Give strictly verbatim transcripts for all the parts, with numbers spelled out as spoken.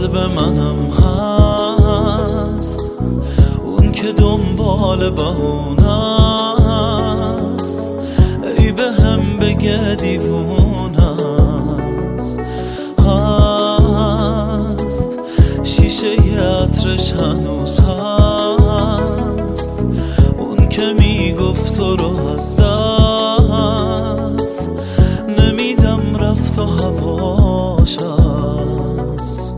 قلب منم هست، اون که دنبال بهونه است، ای به هم بگه دیوونه است. هست شیشه عطرش هنوز هست، اون که میگفت تو رو از دست نمیدم، رفت و هواش هست.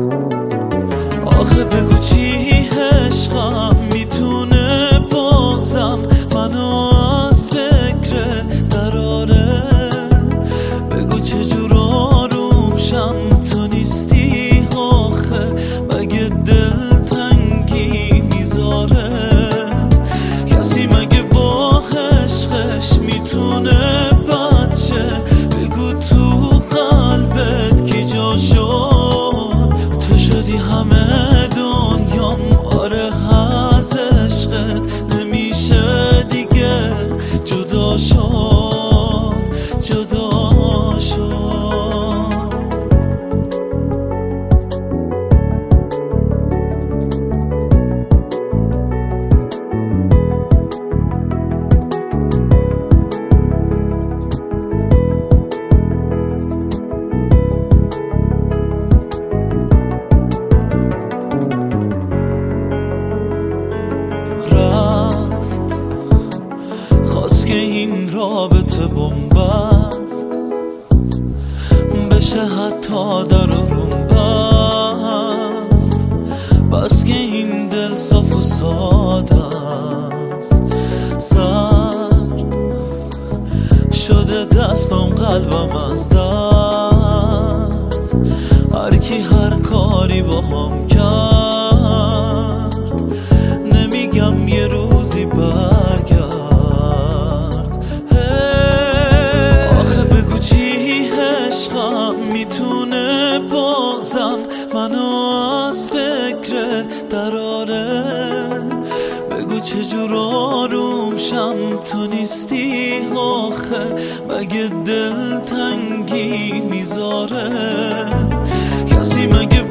آخه بگو چی عشقم میتونه بازم منو از فکر دراره، بگو چجور آروم شم تو نیستی، آخه مگه دل تنگی میذاره؟ کسی مگه با عشقش میتونه بچه؟ بگو تو قلبت کی جا شد؟ تو شدی همه دنیام، آره از عشقت نمیشه دیگه جدا شد، جدا شد. خواست که این رابطه بنبست بشه، حتی در روم بست، بس که این دل صاف و ساده است. سرد شده دستم قلبم از درد، هر کی هر کاری با هم کرد، نمیگم یه روزی برگرد. میتونه بازم منو از فکر دراره، بگو چجور آروم شم تو نیستی، آخه مگه دل تنگی میذاره؟ کسی مگه